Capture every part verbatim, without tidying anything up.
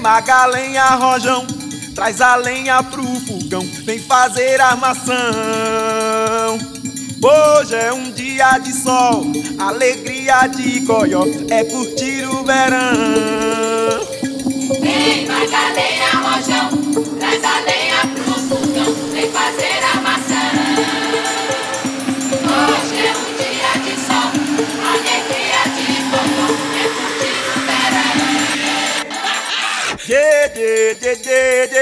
Magalenha, rojão, traz a lenha pro fogão, vem fazer armação. Hoje é um dia de sol, alegria de goió, é curtir o verão. Vem Magalenha, rojão, traz a lenha pro fogão, vem fazer armação. Hoje é um dia de sol, alegria de goió, é curtir o verão. Dê, dê, dê, dê, dê.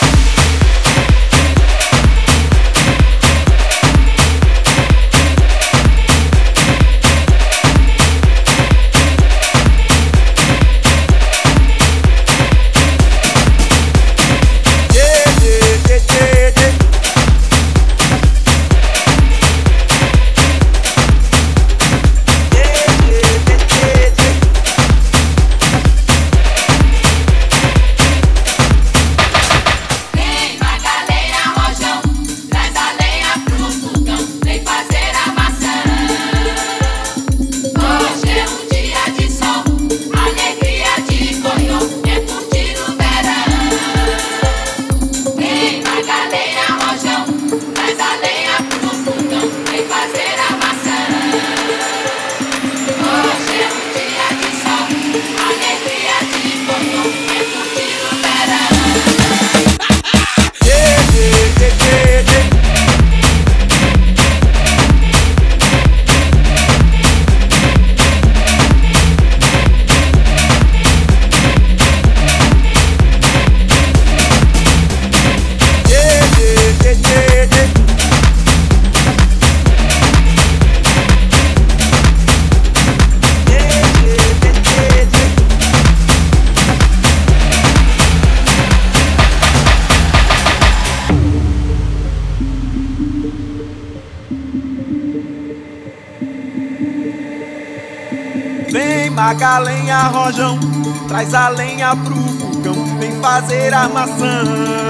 Vem Magalenha, rojão, traz a lenha pro fogão, vem fazer armação.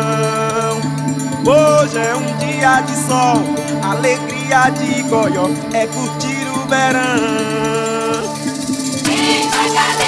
Hoje é um dia de sol, alegria de goió, é curtir o verão. Vem Magalenha.